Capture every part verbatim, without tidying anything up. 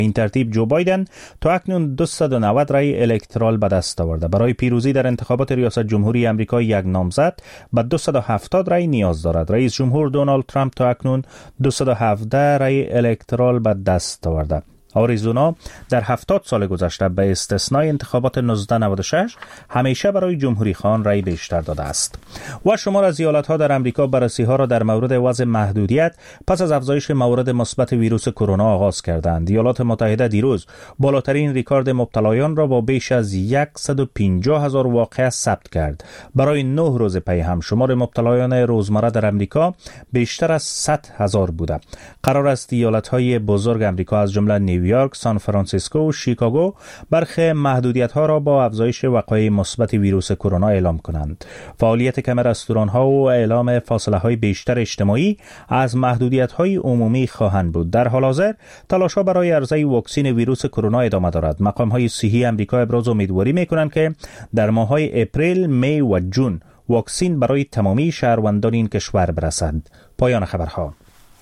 این ترتیب جو بایدن تا اکنون دویست و نود رای الکترال به دست آورده. برای پیروزی در انتخابات ریاست جمهوری آمریکا یک نامزد به دویست و هفتاد رای نیاز دارد. رئیس جمهور دونالد ترامپ تا اکنون دویست و هفده رای الکترال به دست آورده. آریزونا در هفتاد سال گذشته به استثنای انتخابات نوزده نود و شش همیشه برای جمهوری خان رای بیشتر داده است. و شمار از ایالت‌ها در آمریکا بررسی‌ها را در مورد وضع محدودیت پس از افزایش موارد مثبت ویروس کرونا آغاز کردند. ایالات متحده دیروز بالاترین ریکورد مبتلایان را با بیش از صد و پنجاه هزار واقعه ثبت کرد. برای نه روز پی هم شمار مبتلایان روزمره در آمریکا بیشتر از صد هزار بوده. قرار است ایالت‌های بزرگ آمریکا از جمله نیویورک، سان فرانسیسکو و شیکاگو برخی محدودیت‌ها را با افزایش وقایع مثبت ویروس کرونا اعلام کنند. فعالیت کم رستوران‌ها و اعلام فاصله‌های بیشتر اجتماعی از محدودیت‌های عمومی خواهند بود. در حال حاضر تلاش‌ها برای عرضه واکسن ویروس کرونا ادامه دارد. مقام‌های صحی آمریکا ابراز امیدواری می‌کنند که در ماه‌های اپریل، می و جون واکسن برای تمامی شهروندان این کشور برسد. پایان خبرها.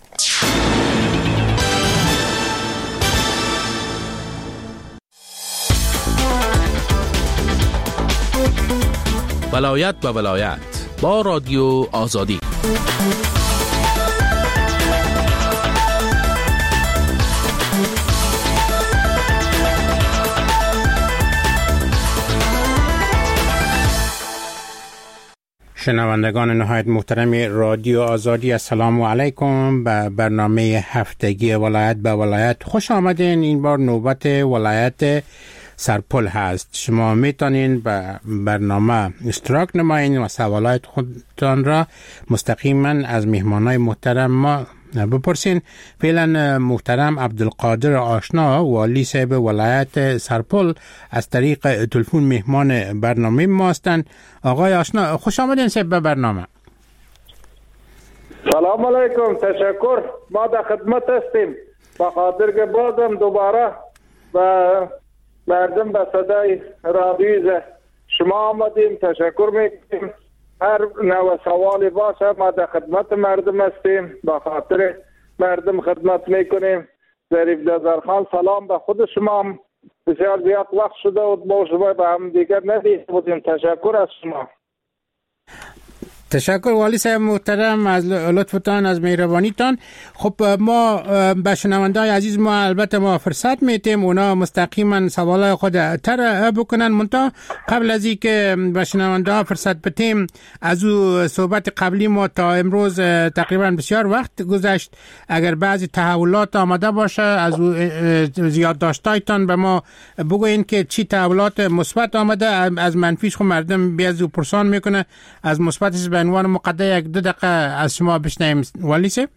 ولایت به ولایت با رادیو آزادی. شنوندگان نهایت محترم رادیو آزادی، السلام علیکم. به برنامه هفتگی ولایت به ولایت خوش آمدین. این بار نوبت ولایت سرپل هست. شما میتونین به برنامه اشتراک نمایین و سوالات خودتان را مستقیما از مهمانای محترم ما بپرسین. فعلا محترم عبدالقادر آشنا، والی صاحب ولایت سرپل، از طریق تلفن مهمان برنامه ما هستند. آقای آشنا خوش آمدین صاحب به برنامه. سلام علیکم، تشکر. ما در خدمت هستیم. بخاطر که بازم دوباره و مردم به صدای رادیو شما آمدیم، تشکر میکنیم. هر نوع سوالی باشه ما در خدمت مردم هستیم، به خاطر مردم خدمت میکنیم. ظریف نظرخان سلام به خود شما. بسیار زیاد وقت شده و با شما به هم دیگر ندیده بودیم. تشکر از شما. تشکر والی صاحب محترم از لطفتان، از مهربانیتان. خب ما به شنونده‌های عزیز ما البته ما فرصت میتیم اونا مستقیما سوالای خود طرح بکنن، منتها قبل از اینکه به شنونده‌ها فرصت بدیم، از او صحبت قبلی ما تا امروز تقریبا بسیار وقت گذشت. اگر بعضی تحولات آمده باشه از او زیاد داشتایتان به ما بگوین که چی تحولات مثبت آمده، از منفیش خود مردم بیازو پرسان میکنه. از مثبتش به عنوان مقدمه یک دو دقیقه از شما بشنویم والی صاحب.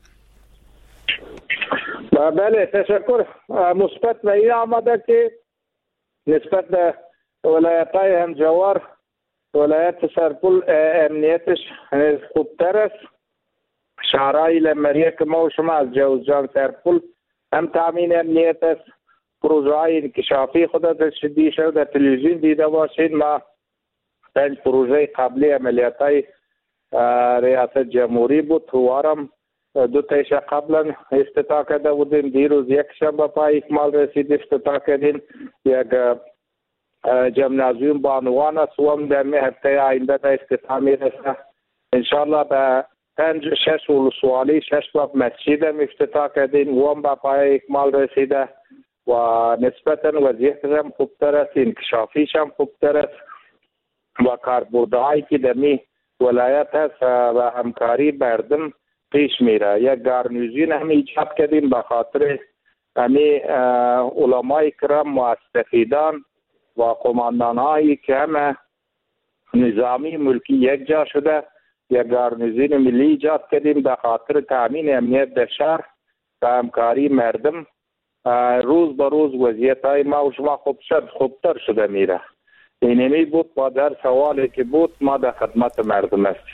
بله تشکر. مثبت به این آمده که نسبت به ولایت‌های همجوار ولایت سرپل امنیتش خوبتر است. شهرهای لمریه که ما و شما از جوزجان سرپل هم تامین امنیت است. پروژه‌های انکشافی خود شدی شد در تلویزیون دیده باشید. ما پنج پروژه قبلی عملیات‌های ریاست جمهوری بود، وارم دو تایش قبلا افتتاح کرده بودیم. دیروز یک شنبه پای اکمال رسید، افتتاح کردیم. یک جمنازیوم بانوان است و هم در هفته آینده به افتتاح میرسه انشالله. به پنج شش ولسوالی شش باب مسجد هم افتتاح کردیم و هم به پای اکمال رسیده و نسبتا وضعیت هم خوبتر است، انکشافیش هم خوبتر است و کاربردهایی که در می ولایت هست و همکاری مردم پیش میره. یک گارنیزون هم ایجاد کردیم به خاطر همی علمای کرام مستفیدان و قماندان هایی که همه نظامی ملکی یک جا شده. یک گارنیزون ملی ایجاد کردیم به خاطر تامین امنیت در شهر و همکاری مردم. روز به روز وضعیت های ما و شما خوب شد خوبتر شده میره. اینمی بود با در سوالی که بود ما در خدمت مردم هستیم.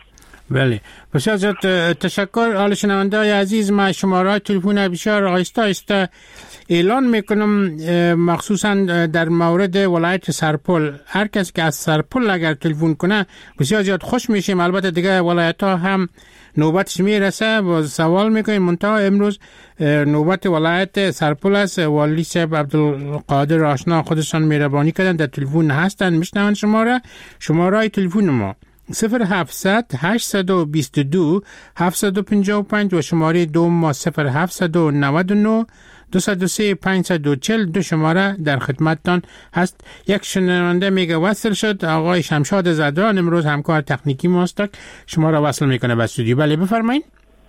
بله بسیار زیاد تشکر. حال شنونده‌های عزیز، ما شماره تلفن بسیار آهسته آهسته اعلان میکنم، مخصوصا در مورد ولایت سرپل. هر کسی که از سرپل اگر تلفن کنه بسیار زیاد خوش میشیم. البته دیگه ولایت ها هم نوبتش میرسه و سوال میکنیم. منتها امروز نوبت ولایت سرپل است. والی صاحب عبدالقادر آشنا خودشان مهربانی کردن در تلفن هستن، میشنون شماره شماره تلفن ما صفر هفتصد هشتصد و بیست و دو هفتصد و پنجاه و پنج و شماره دوم ما صفر هفتصد و نود و نه دویست و سه پانصد و چهل. دو شماره در خدمتتان هست. یک شنونده میگه وصل شد. آقای شمشاد زدران امروز همکار تکنیکی ماست، شما را وصل میکنه به استودیو. بله بفرمایید.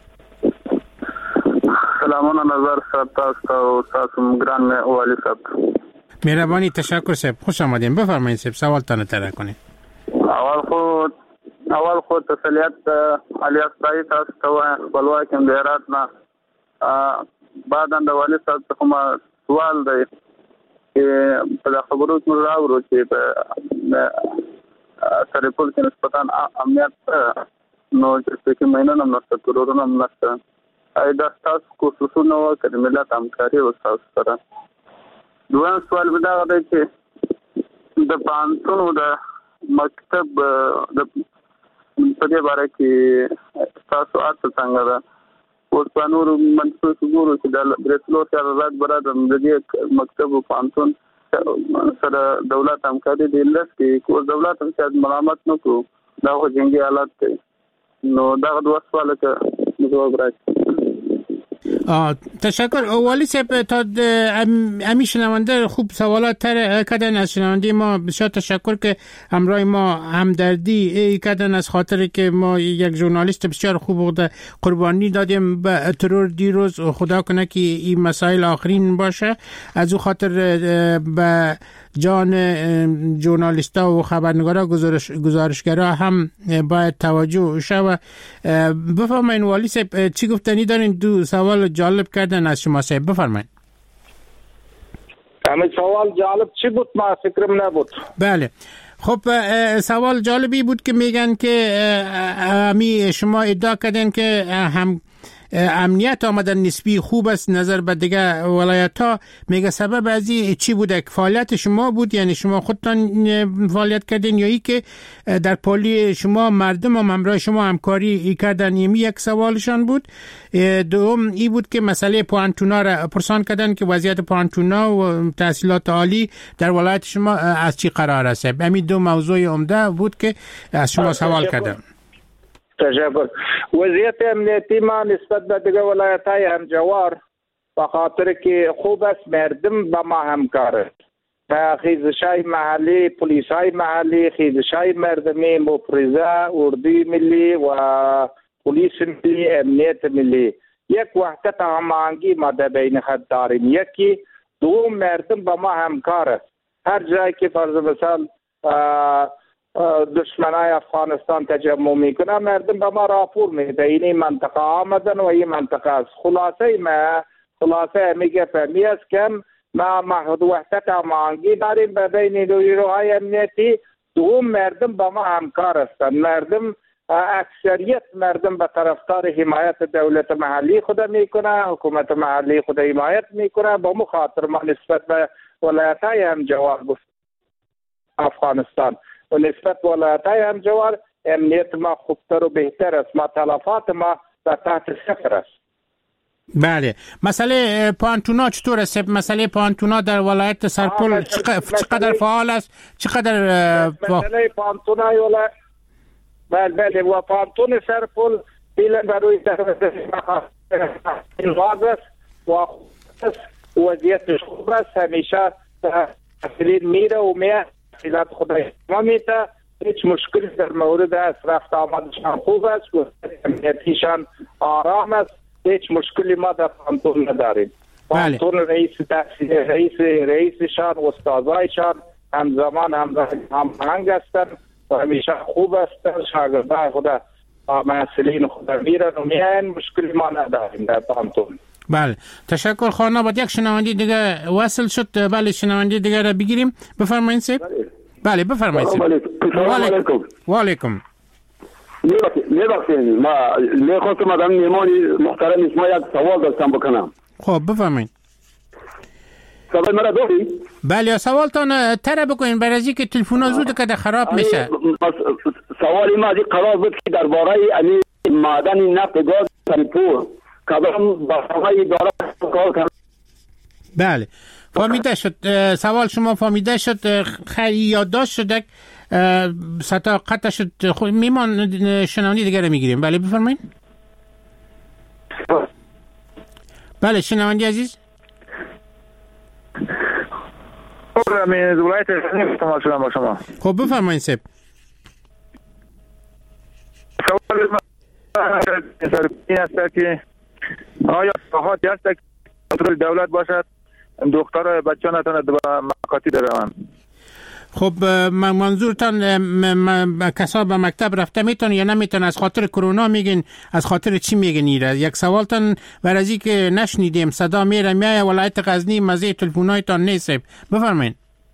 سلامونه نظر صاحب، تاسو او تاسو ګران مې والی صاحب. مهربانی، تشکر صاحب، خوش آمدین. بفرمایید صاحب، سوال تان طرح کنید. اول خو اول خو تسلیت علی اصطایی تاسو ته خپلواک هم د هرات نه بعد د والی صاحب څخه ما سوال دی چې په خبرو کې راوړو چې په سرپل کې نسبتاً امنیت نو چې کې مینه نه نشته، ترورونه هم نشته. ایدا تاسو کوششونه وکړئ ملت همکاري وکړي سره. دویم سوال به دا دی چې د پانتونو د مکتب د په دې باره کې تاسو اته څنګه ده اوس په نورو منصوص ګورو چې د برېتلو سره رات برابر د دې مکتب او پانتون سره دولت همکاري دی لکه کو دولت هم چې ملامت نه کو دا خو جنگي حالت دی. نو دا دوه سوال ته جواب راکړئ. تشکر. والی صاحب تا امی شنونده خوب سوالات تر کردن از شنونده ما. بسیار تشکر که همراه ما همدردی کردن از خاطر که ما یک ژورنالیست بسیار خوب بوده قربانی دادیم به ترور دیروز. خدا کنه که این مسائل آخرین باشه. از او خاطر به جان ژورنالیستا و خبرنگارا گزارش گزارشگرا هم باید توجه شود. بفرمایید والی صاحب، چی گفتنی دارین؟ دو سوال جالب کردن از شما صاحب، بفرمایید. همین سوال جالب چی بود؟ ما فکرم نبود. بله خب سوال جالبی بود که میگن که امی شما ادعا کردن که هم امنیت آمدن نسبی خوب است نظر به دیگه ولایت ها. میگه سبب از این چی بوده؟ فعالیت شما بود، یعنی شما خودتان فعالیت کردین یا ای که در پالی شما مردم هم همراه شما همکاری کردن؟ یمی یک سوالشان بود. دوم ای بود که مسئله پوانتونا را پرسان کردن که وضعیت پوانتونا و تحصیلات عالی در ولایت شما از چی قرار است. همین دو موضوع عمده بود که از شما سوال کردم. تشکر. وضعیت امنیتی ما نسبت به دیگه ولایت‌های همجوار به خاطر که خوب است مردم با ما همکار است. خیزش‌های محلی، پلیس‌های محلی، خیزش‌های مردمی، مفرزه، اردوی ملی و پلیس ملی، امنیت ملی یک وحدت هماهنگی ما در بین خود داریم. یکی دو مردم با ما همکار است. هر جایی که فرض مثال دشمنای افغانستان تجمع میکنه مردم به ما راپور میده این منطقه آمدن و این منطقه است. خلاصه ما خلاصه میگه فهمی است که ما محدود وحدت هماهنگی داریم به بین نیروهای امنیتی. دوم مردم با ما همکار هستند. مردم اکثریت مردم به طرفدار حمایت دولت محلی خود میکنه، حکومت محلی خود حمایت میکنه. با مخاطر ما نسبت به ولایت‌های همجوار گفت افغانستان و نسبت ولایت‌های همجوار امنیت ما خوبتر و بهتر است. ما تلفات ما در تحت صفر است. بله. مسئله پانتونا چطور است؟ مسئله پانتونا در ولایت سرپل چقدر فعال است؟ چقدر مسئله پانتونا ولایت بله بله و پانتون سرپل فعلا برای الغاز است و وضعیتش خوب است. همیشه تحصیلین میره و میه تحصیلات خودش ما میته. هیچ مشکلی در مورد از رفت آمدشان خوب است و امنیتیشان آرام است. هیچ مشکلی ما در پانتون نداریم. پانتون رئیس تحصیل رئیس رئیسشان و استادایشان همزمان هماهنگ هستند و همیشه خوب هستند. شاگردای خود مسئولین خود میرن و میان. مشکلی ما نداریم در پانتون. بله تشکر. خانه با یک شنونده دیگه وصل شد. بله شنونده دیگه را بگیریم. بفرمایید سید. بله بفرمایید سید. و علیکم. میبخشید ما میخواستم آدم میمانی محترم شما یک سوال داشتم بکنم. خب بفهمین. سوال مرا داری؟ بله سوالتان تره بکنین برای از که تلفن ها زود که خراب میشه. سوالی ما از قرار بود که درباره امی معدن نفت گاز سنپور کدام بحث‌های داره کار کنم. بله فهمیده شد سوال شما فهمیده شد. خیلی یادداشت شده ستا قطع شد. خود میمان شنوندی دیگه رو میگیریم. بله بفرمایید. بله شنوندی عزیز. خب من ولایت استماع شدم با شما. خب بفرمایید سب. سوال ما این است که آیا صحات هست که کنترل دولت باشد دختر بچه نتونه به مکاتب روند؟ خب منظورتان کسا به مکتب رفته میتون یا نمیتون؟ از خاطر کرونا میگین؟ از خاطر چی میگین ایره؟ یک سوالتان برای که نشنیدیم صدا میره میایه ولایت غزنی مزه تلفونایتان نیست. بفرمایید.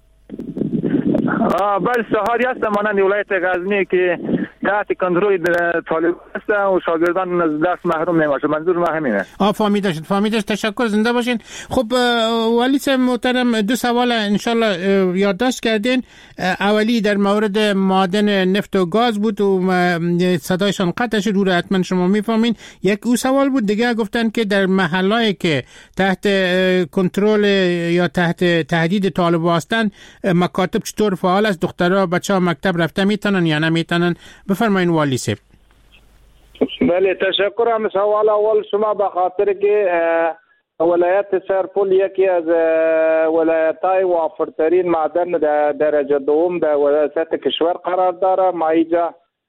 بله سهاری هست مانند ولایت غزنی که تحت کنترل طالب است و شاگردان از درس محروم نمیشه. منظور ما همینه. آ فهمیده شد فهمیده شد. تشکر زنده باشین. خب ولی صاحب محترم دو سوال انشالله یادداشت کردین. اولی در مورد معادن نفت و گاز بود و صدایشان قطع شد. رو حتما شما میفهمین. یک او سوال بود دیگه گفتن که در محلهایی که تحت کنترل یا تحت تهدید طالب هستن مکاتب چطور فعال است؟ دخترها بچه‌ها مکتب رفته میتونن یا نمیتونن؟ بفرمایین والی صاحب. بله تشکرم. سوال اول شما به خاطر که ولایت سرپل یکی از ولایت‌های وافرترین معدن در درجه دوم در ولایت کشور قرار داره. ما اینجا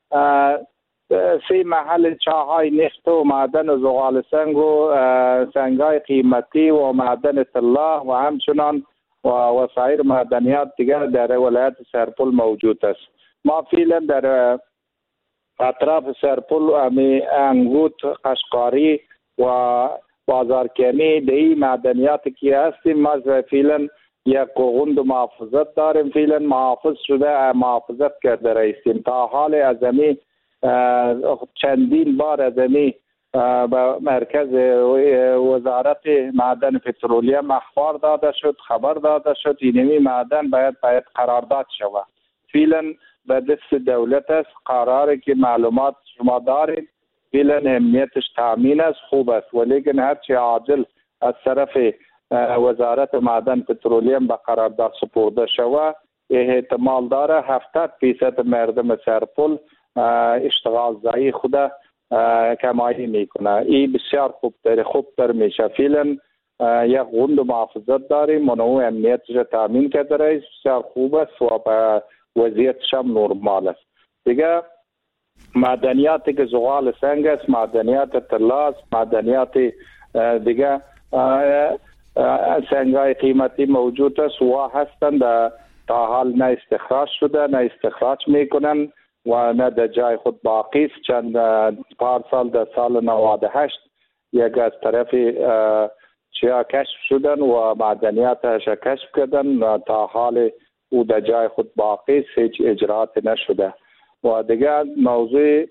سه محل چاهای نفت و معدن و زغال سنگ و سنگ‌های قیمتی و معدن طلا و همچنان و وسایر معدنیات دیگر در ولایت سرپل موجود است. ما فعلا در اطراف سرپل امی انگوت قشقاری و بازارکنی دی معدنیات کی هستیم. ما فعلا یک قوند محافظت داریم. فعلا محافظ شده محافظت کرده رئیسیم. تا حال از امی چندین بار از امی به مرکز وزارت معدن پترولیم اخبار داده شد، خبر داده شد اینمی معدن باید باید قرارداد شود. فعلا به دست دولت است. قراره که معلومات شما دارید. فعلا امنیتش تامین است، خوب است، ولیکن هرچی عاجل از طرف وزارت معدن پترولیم به قرارداد سپرده شود احتمال داره هفتاد درصد مردم سرپل اشتغال زایی خود کمایی میکنه. این بسیار خوب تر خوب تر میشه. فعلا یک غند محافظت داریم. منو امنیتش تامین کرده رئیس بسیار خوب است و به وضعیتش هم نرمال است. دیگه معدنیاتی که زغال سنگ است، معدنیات طلا است، معدنیات دیگه سنگای قیمتی موجود است و هستند. تا حال نه استخراج شده نه استخراج میکنن و نه در جای خود باقی است. چند پارسال در سال نود و هشت یک از طرف چیا کشف شدن و معدنیاتش کشف کردن و تا حال او در جای خود باقی است، هیچ اجرات نشده. و دیگر موضوع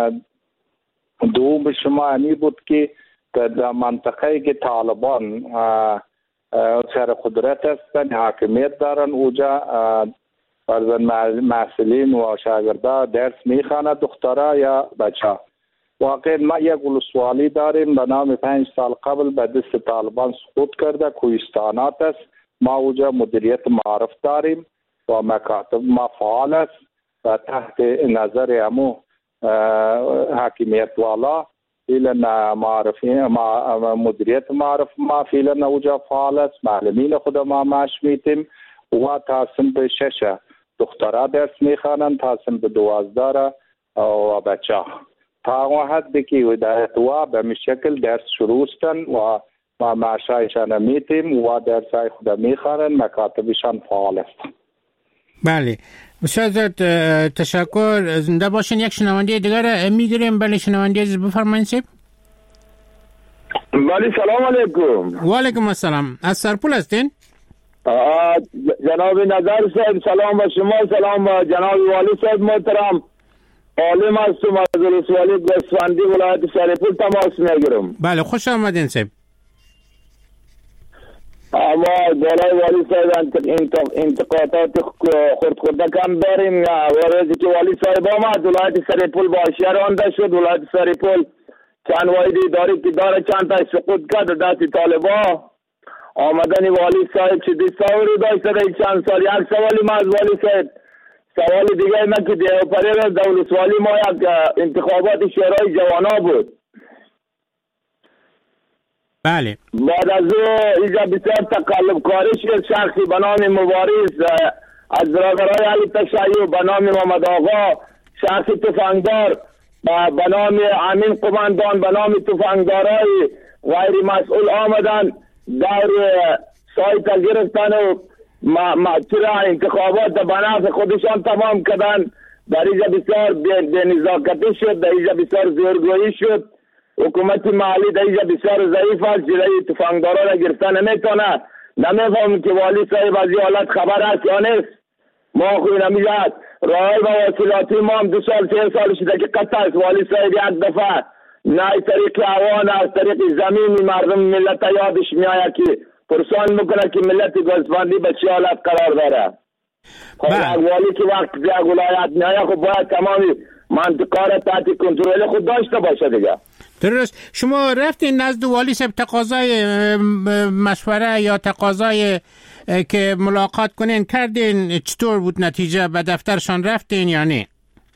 دوم شما همی بود که در منطقه که طالبان سر قدرت هستند، حاکمیت دارن، اوجا فرزن محصلین و شاگردا درس میخوانند، دخترها یا بچه. واقعا ما یک ولسوالی داریم به نام پنج سال قبل به دست طالبان سقوط کرده، کوهستانات است. ما اوجا مدیریت معارف داریم و مکاتب ما فعال است و تحت نظر امو حاکمیت والا فعلا معرفی ما مدیریت معرف ما فعلا اوجا فعال است. معلمین خود ما معاش میتیم و تا صنف شش دخترها درس میخوانند، تا صنف دوازده و بچه تا اون حدی که هدایت و به می شکل درس شروع استن و ما معاشایشان میتیم و درسای خود میخوانند، مکاتبشان فعال است. بله بسیار زیاد تشکر. زنده باشین. یک شنونده دیگر میگیریم. بله شنونده عزیز بفرمایید سیب. بله سلام علیکم. و علیکم السلام. از سرپل هستین؟ جناب نظر صاحب سلام با شما، سلام با جناب والی صاحب محترم عالم هستم از ولسوالی گوسفندی ولایت سرپول تماس میگیرم. بله خوش آمدین صاحب. اما بالای والی صاحب انتقادات خورد خورده کم داریم. وقتی که والی صاحب آمد ولایت سرپول با اشیا رانده شد. ولایت سرپول چند واحد اداری که داره چند تا سقوط کرد دست طالبا. آمدن والی صاحب چه تصوری داشته چند سال. یک سوالی ما از والی صاحب، سوال دیگه من که دیو پریر دولت والی ما یک انتخابات شورای جوانا بود. بله. بعد از او اینجا بسیار تقلب کاری شد. شخصی به نام مبارز از برادرای علی تشیع به نام محمد آقا، شخصی تفنگدار به نام امین قماندان به نام تفنگدارای غیر مسئول آمدن در سایت گرفتن و چرا انتخابات به نفع خودشان تمام کردن. در اینجا بسیار به نزاکتی شد، در اینجا بسیار زورگویی شد. حکومت محلی در اینجا بسیار ضعیف است، جلوی تفنگدارا را گرفتن نمیتونه. نمیفهم که والی صاحب از این حالت خبر است یا نیست. ما خوی نمیجد رای و واصلاتی ما هم دو سال سه سال شده که قطع است. والی صاحب یک دفعه نه از طریق هوا نه از طریق زمین مردم ملت یادش میآید که پرسان میکنه که ملت گوسفندی به چه حالت قرار داره. خب والی که وقت یک ولایت میآید خب باید تمامی منطقه را تحت کنترل خود داشته باشه دیگه. درست. شما رفتین نزد والی صاحب تقاضای مشوره یا تقاضای که ملاقات کنین کردین؟ چطور بود نتیجه؟ به دفترشان رفتین یا نه؟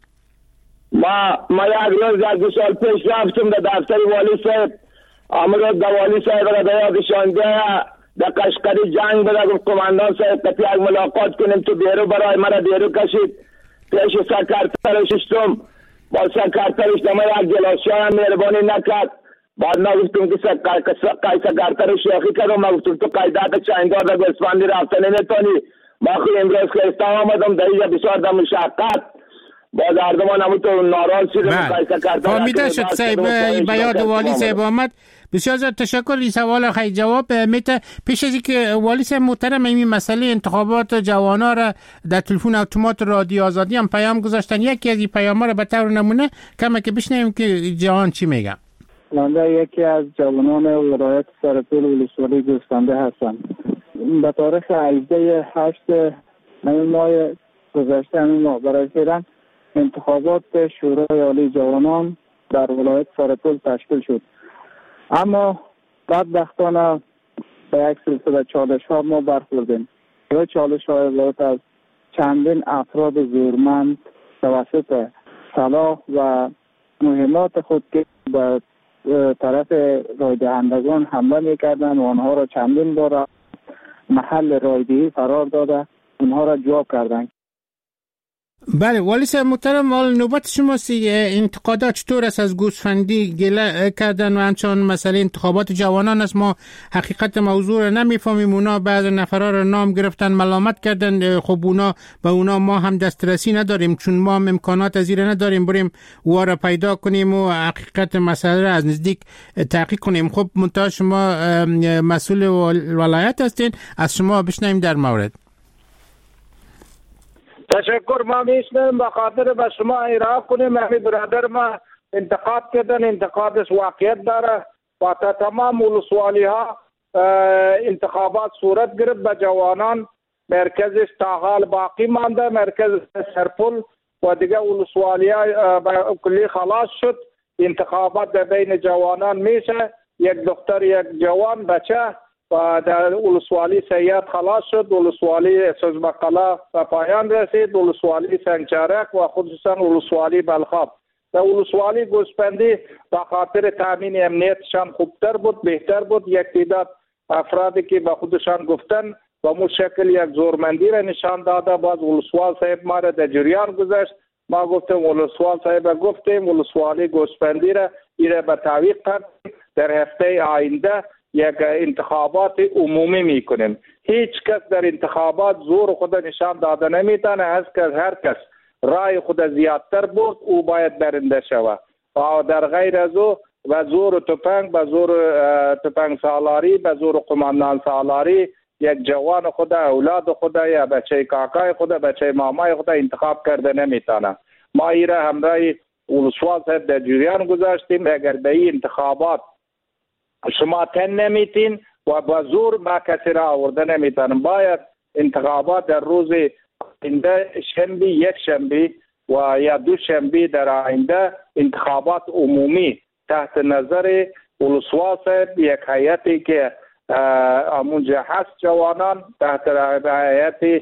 ما ما یک روز یک دو سال پیش رفتم در دفتر والی صاحب. امروز در والی صاحب را در یادشان ده در قشقری جنگ بده قماندان صاحب که یک ملاقات کنیم تو بیرو برای مرا بیرو کشید. پیش سکرترش اشتم با سکرترش دما یک گلاسه هم مهربانی نکرد. بعد ما گفتم که سکرترش شیخی کردم. ما گفتم تو قیدات چندار در گوسفندی رفتن نمیتونی. ما خیلی امروز که استم آمدم در اینجا بسیار در مشقت باز اردمان همون تو ناراض شدم. فهمیده شد صاحب به یاد والی صاحب آمد. بسیار زیاد تشکر. این سوال خیلی جواب میده. پیش از اینکه والی صاحب محترم این مسئله انتخابات جوانا را در تلفن اتومات رادیو آزادی هم پیام گذاشتن. یکی از این پیام‌ها را به طور نمونه کما که بشنویم که جوان چی میگه. من یکی از جوانان ولایت سرپول ولسوالی گوسفندی هستم. به تاریخ هجده هشت ماه گذشته همین ماه برای فعلا انتخابات شورای عالی جوانان در ولایت سرپول تشکیل شد. اما بدبختانه به یک سلسله چالش ها ما برخوردیم. یا چالش های عبارت از چندین افراد زورمند توسط سلاح و مهمات خود که به طرف رای دهندگان حمله میکردن و آنها را چندین بار محل رایدهی قرار داده اونها را جواب کردن. بله والی صاحب محترم، مال نوبت شماست. انتقادات چطور است از گوسفندی گله کردن و همچنان مسئله انتخابات جوانان است؟ ما حقیقت موضوع را نمیفهمیم. اونا بعض نفرها را نام گرفتن ملامت کردن. خب اونا به اونا ما هم دسترسی نداریم چون ما هم امکانات از این نداریم بریم او را پیدا کنیم و حقیقت مسئله را از نزدیک تحقیق کنیم. خب منتها شما مسئول ولایت هستین، از شما بشنویم در مورد. تشکر. ما میشنم به خاطر به شما ارائه کنیم. همین برادر ما انتقاد کردن، انتقادش واقعیت داره. با تمام ولسوالی ها انتخابات صورت گرفت به جوانان. مرکزش تا حال باقی مانده، مرکز سرپول و دیگه ولسوالی ها کلی خلاص شد. انتخابات در بین جوانان میشه. یک دختر یک جوان بچه و در ولسوالی سیاد خلاص شد. ولسوالی سوزمقلا به پایان رسید. ولسوالی سنگچرک و خصوصا ولسوالی بلخاب. در ولسوالی گوسفندی به خاطر تامین امنیتشان خوبتر بود، بهتر بود. یک تعداد افرادی که به خودشان گفتن و مو شکل یک زورمندی را نشان داده. باز ولسوال صاحب ما را در جریان گذاشت. ما گفتم ولسوال صاحب گفتیم ولسوالی گوسفندی را ایره به تعویق کردیم. در هفته آینده یک انتخابات عمومی میکنیم. هیچ کس در انتخابات زور خود نشان داده نمیتونه. از که هر کس رای خود زیادتر بود او باید برنده شود و در غیر از او و زور تفنگ به زور تفنگ سالاری به زور قماندان سالاری یک جوان خود اولاد خود یا بچه کاکای خود بچه مامای خود انتخاب کرده نمیتونه. ما ایره همراه ولسواس در جریان گذاشتیم. اگر به این انتخابات شما تن نمیتین و با زور ما کسی را آورده نمیتونم. باید انتخابات در روز آینده شنبه، یک شنبه و یا دو شنبه در آینده انتخابات عمومی تحت نظر ولسواس یک هیئتی که امونجا هست جوانان تحت هیئت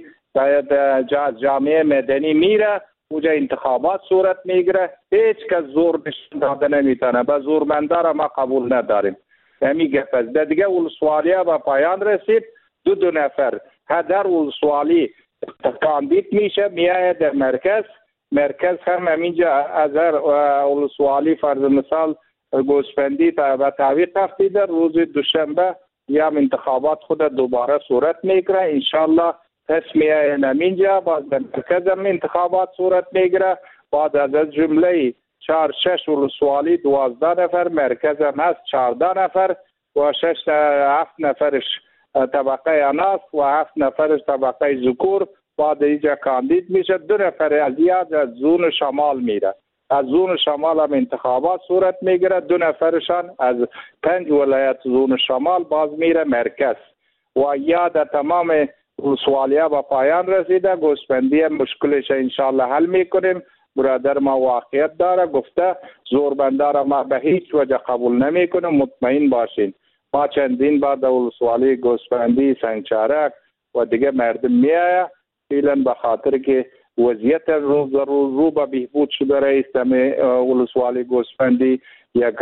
جامعه مدنی میره اونجا انتخابات صورت میگیره. هیچ کس زور نشون داده نمیتونه. به زورمندار ما قبول نداریم. همین گپ است. دیگه ولسوالی به پایان رسید. دو دو نفر هر ولسوالی کاندید میشه میایه در مرکز. مرکز هم همینجا از هر ولسوالی فرض مثال گوسفندی و تعویق تفتیده روز دوشنبه یا انتخابات خود دوباره صورت میگیره. انشالله تصمیه همینجا باز در مرکز هم انتخابات صورت میگیره. بعد از جمله چهار شش ولسوالی دوازده نفر، مرکز هم هست چهارده نفر و شش هفت نفرش طبقه اناث و هفت نفرش طبقه ذکور. بعد اینجا کاندید میشه. دو نفر از یاد از زون شمال میره. از زون شمال هم انتخابات صورت میگیره. دو نفرشان از پنج ولایت زون شمال باز میره مرکز و یاد تمام ولسوالی‌ها با پایان رسیده. گوسفندی مشکلش انشالله حل میکنیم. برادر ما واقعیت داره گفته زوربندار ما به هیچ وجه قبول نمیکنه. مطمئن باشین ما چندین بعد ولسوالی گوسفندی سنگچارک و دیگه مردم میایه فعلا به خاطر که وضعیت روز روز رو به بهبود شده رئیس ولسوالی گوسفندی یک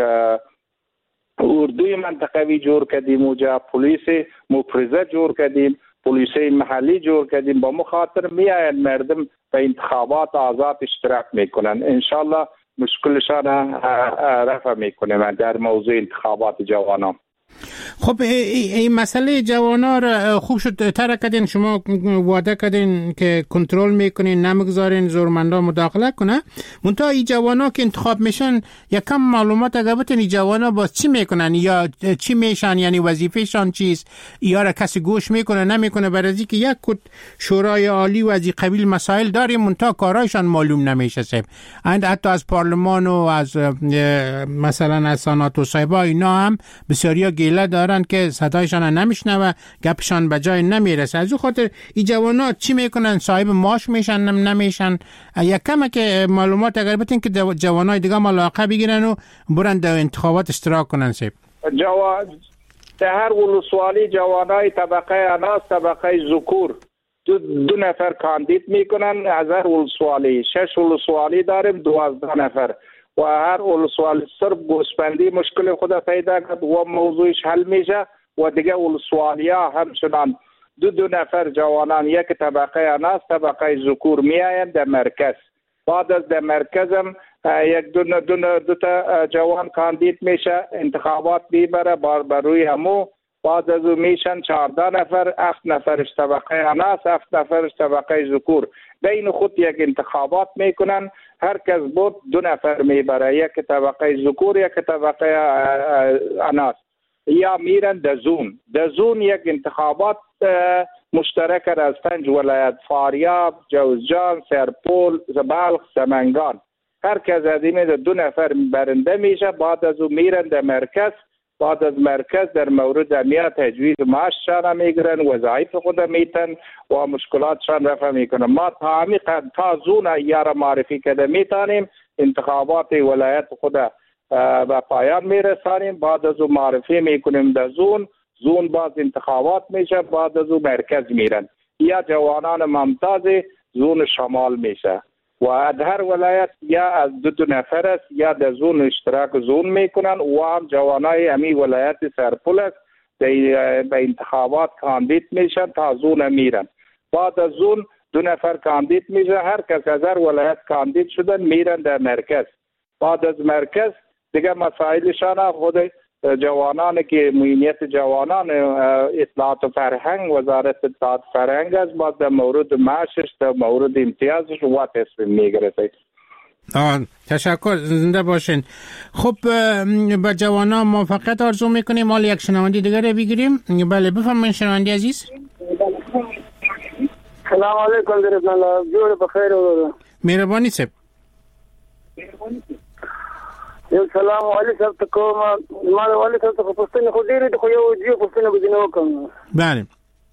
اردوی منطقوی جور کردیم. اونجا پلیس مفرزه جور کردیم، پلیس محلی جور کردیم. با مخاطر میاین مردم به انتخابات آزاد اشتراک میکنن. انشالله مشکلشان رفع میکنیم در موضوع انتخابات جوانان. خب این مسئله جوانا را خوب شد تر کردین. شما وعده کردین که کنترل میکنین نمیگذارین زورمندا مداخله کنه. منتها این جوانا که انتخاب میشن یکم معلومات اگه بتین این جوانا باز چی میکنن یا چی میشن، یعنی وظیفهشان چیست، یا را کسی گوش میکنه نمیکنه. برای از اینکه یک کد شورای عالی و از این قبیل مسائل داریم منتها کارایشان معلوم نمیشه سیب. اند حتی از پارلمان و از مثلا از سنات و صایبا اینا هم بسیاریا گیله دارن که صدایشان نمیشنوه، گپشان به جای نمیرسه. از او خاطر این جوانا چی میکنن؟ صاحب معاش میشن نمیشن؟ یک کمه که معلومات اگر بتین که جوانای دیگه ملاقه بگیرن و برن در انتخابات اشتراک کنن. سیب جوان در هر ولسوالی جوانای طبقه اناث طبقه ذکور دو, دو نفر کاندید میکنن. از هر ولسوالی شش ولسوالی داریم دوازده نفر و هر ولسوالی صرف گوسفندی مشکل خود پیدا کرد و موضوعش حل میشه و دیگه ولسوالی ها همچنان دو دو نفر جوانان یک طبقه اناث طبقه ذکور میاین در مرکز. بعد از در مرکز هم یک دو دو دو تا جوان کاندید میشه انتخابات میبره بر روی همو. بعد از او میشن چهارده نفر، هفت نفرش طبقه اناث هفت نفرش طبقه ذکور. بین خود یک انتخابات میکنن. هر کس بود دو نفر میبره، یک طبقه ذکور یک طبقه اناث. یا میرن دزون دزون یک انتخابات مشترک از پنج ولایت فاریاب، جوزجان، سرپول، بلخ، سمنگان. هر کس از این دو نفر برنده میشه. بعد از او میرن در مرکز. بعد از مرکز در مورد امنیت تجویز معاششان میگیرن، وظایف خود میتن و مشکلاتشان رفع میکنن. ما تا عمیق تا زون ایار معرفی کده میتانیم انتخابات ولایت خود به پایان میرسانیم. بعد از او معرفی میکنیم در زون زون باز انتخابات میشه. بعد از او مرکز میرن یا جوانان ممتاز زون شمال میشه و در هر ولایت یا از دو دو نفر است یا در زون اشتراک زون میکنن و هم جوانای امی ولایت سرپل است به انتخابات کاندید میشن تا زون میرن. بعد از زون دو نفر کاندید میشه. هر کس از هر ولایت کاندید شدن میرن در مرکز. بعد از مرکز دیگه مسائلشان خود جوانان که معینیت جوانان اطلاعات و فرهنگ وزارت اطلاعات و فرهنگ است. باز در مورد معاشش در مورد امتیازش و تصمیم میگرفت. آه تشکر، زنده باشین. خب با جوانان موفقیت آرزو میکنیم. حالا یک شنوندی دیگر رو بگیریم. بله بفرمایید شنوندی عزیز. سلام علیکم درود الله جور بخیر و مهربانی سب. یو سلام علیکم صاحب کوم ما والی صاحب ته پوښتنه خو ډیره د خو یو دیو پوښتنه بجنه وکم. بله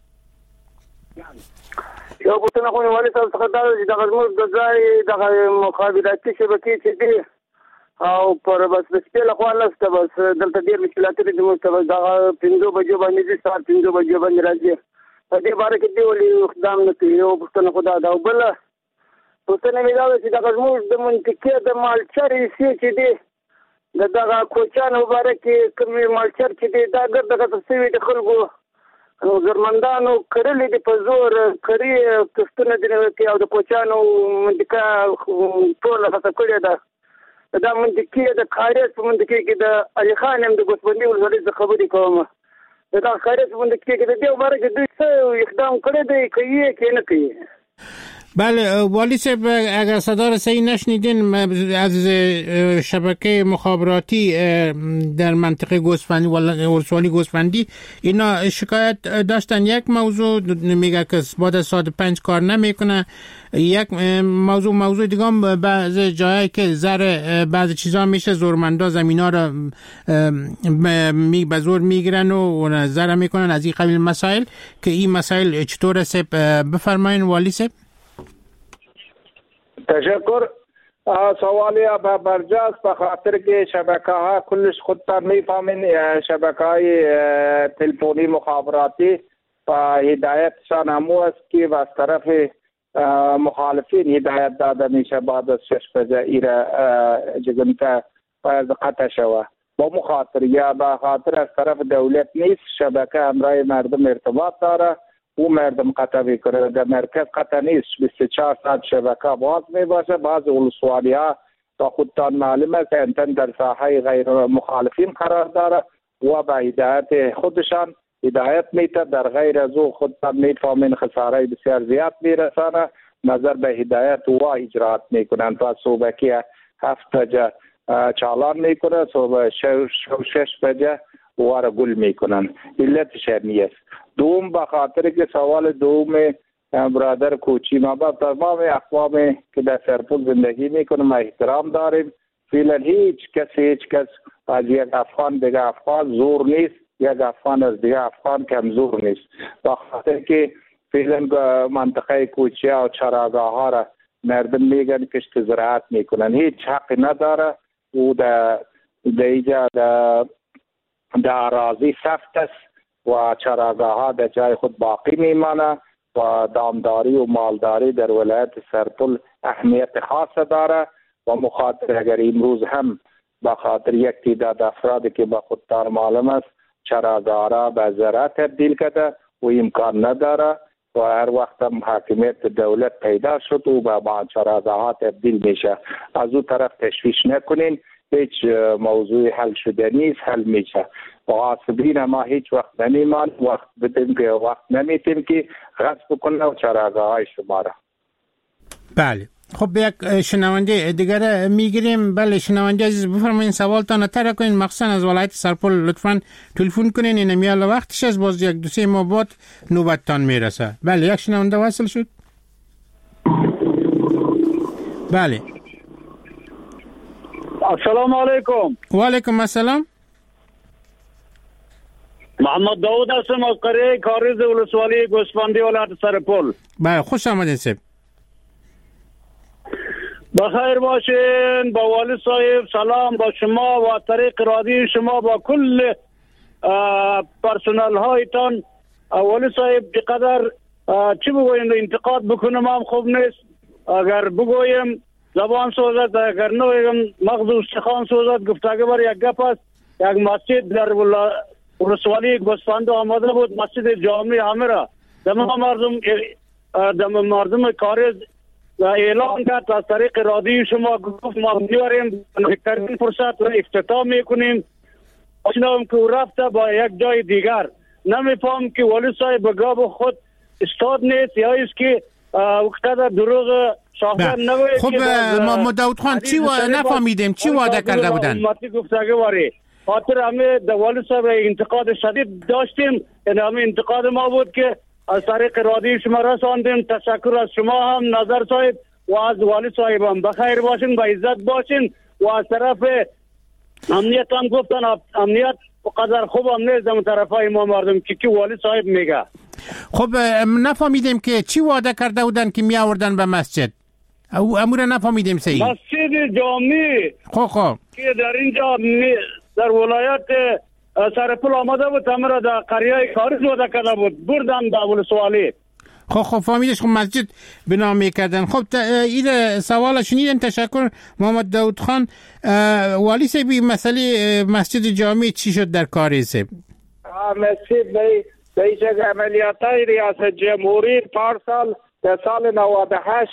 یو پوښتنه خو والی صاحب څخه دا چې د غزمو د ځای د مخابراتي شبکې چې دي او پر بس د سپیل خو لسته بس دلته ډیر مشکلات دي چې موږ دا پنځو بجو باندې دي سات پنځو بجو باندې راځي په دې باره کې دی ولې اقدام نه کوي. یو پوښتنه خو دا دا بل پوښتنه مې دا چې د غزمو د منطقې د مالچر یې چې دي د دغه کوچان مبارک کومي مالچر چې دی دا ګر دغه تسوي د خلکو نو زرمندانو کړلې د پزور کړی کستونه د نوې او د کوچانو منطقه ټول هڅه کړې ده دا منطقې د خارج منطقې کې د علي خان هم د ګوسبندي ولې خبرې کوم دا خارج منطقې کې د دې مبارک دوی څه اقدام کړی دی کوي کې نه کوي. بله والی صاحب اگر صدا رو صحیح نشنیدین از شبکه مخابراتی در منطقه گوسفندی ولسوالی گوسفندی اینا شکایت داشتن. یک موضوع میگه که بعد از ساعت پنج کار نمیکنه. یک موضوع موضوع دیگه هم بعض جایی که زر بعض چیزا میشه زورمندا زمینا رو می به زور میگیرن و زر میکنن از این قبیل مسائل که این مسائل چطور سب بفرمایین والی صاحب. تشکر. سوالی به برجاست به خاطر که شبکه ها کلش خودتان میفهمین شبکه های تلفنی مخابراتی و هدایتشان همو است که از طرف مخالفین هدایت داده میشه بعد از شش بجه ایره جگنته باید قطع شوه با مخاطر یا به خاطر از طرف دولت نیست. شبکه همراه مردم ارتباط داره او مردم قطع میکنه در مرکز قطع نیست. بیست و چهار ساعت شبکه باز می باشه. بعض ولسوالی ها تا خودتان معلومه که انتن در ساحه غیر مخالفین قرار داره و به هدایت خودشان هدایت میته. در غیر از او خودتان میفهمین خساره بسیار زیاد میرسانه. نظر به هدایت و اجرات میکنن. تا صبح که هفت بجه چالان میکنه صبح شش بجه واره گل میکنن. علتش نیست. دوم به خاطر که سوال دوم برادر کوچی ما با تمام اقوام که در سرپل زندگی میکنه ما احترام داریم. فعلا هیچ کس هیچ کس از یک افغان دیگه افغان زور نیست. یک افغان از دیگه افغان کمزور نیست. به خاطر که فعلا منطقه کوچی و چراگاه ها را مردم میگن کشت زراعت میکنن. هیچ حق نداره. او در دیجا در اراضی سفت است و چراگاه ها در جای خود باقی میمانه و دامداری و مالداری در ولایت سرپل اهمیت خاص داره و مخاطر اگر امروز هم به خاطر یک تعداد افرادی که به خودتان معلوم است چراگاه را به زراعت تبدیل کرده و امکان نداره و هر وقت هم حاکمیت دولت پیدا شد و به چراگاه ها تبدیل میشه. از اون طرف تشویش نکنین. هیچ موضوع حل شده نیست. حل میشه. و غاصبین ما هیچ وقت نمیمان. وقت بدیم که وقت نمیتیم که غصب کنه و چراگاه های شما را. بله خب یک شنونده دیگر میگیریم. بله شنونده عزیز بفرمایید سوالتان تر کنین مخصوصا از ولایت سرپل لطفاً تلفن کنین. این میال وقتش از باز یک دو سه ماه بعد نوبتتان میرسه. بله یک شنونده وصل شد. بله السلام علیکم. و علیکم السلام. محمد داود هستم از قریه کاریز ولسوالی گوسفندی ولایت سرپل. بله خوش آمدید سب. بخیر باشین. با والی صاحب سلام با شما و طریق رادی شما با کل پرسنل هایتان. والی صاحب چقدر چی بگویم انتقاد بکنم هم خوب نیست. اگر بگویم زبان سوزد اگر نویم مغز و استخوان سوزد. گفتگو بر یک گپ است. یک مسجد در ولسوالی گوسفندی آماده بود مسجد جامع همه را دم مردم دم مردم کاریز اعلان کرد از طریق رادیو شما گفت ما میاریم بهترین فرصت را افتتاح میکنیم. اشنام که رفته با یک جای دیگر نمیفهم که والی صاحب بگاب خود استاد نیست یا است که وقتا دروغ شاهدان نگوید. خب ما داود خان چی و نفهمیدیم چی وعده کرده بودن؟ امتی گفتگو واری خاطر همه والی صاحب انتقاد شدید داشتیم. این همه انتقاد ما بود که از طریق رادیو شما رساندیم. تشکر از شما هم نظر صاحب و از والی صاحب هم. بخیر باشین با عزت باشین و از طرف امنیت هم گفتن امنیت قدر خوب هم نیست در طرفای ما مردم که که والی صاحب میگه. خب نفهمیدیم که چی وعده کرده بودن که می آوردن به مسجد. او امور نفهمیدیم صحیح. مسجد جامع خب خب که در اینجا در ولایت سرپل آمده بود، امر در قریه کارز وعده کرده بود، بردن در ولسوالی. خب خب فهمیدش. خب مسجد بنا میکردن. خب این سوال شنیدن. تشکر محمد داود خان. والی صاحبی مسئله مسجد جامع چی شد در کاریز؟ مسجد بی بیش از عملیاتای ریاست جمهوری پارسال در سال نود و هشت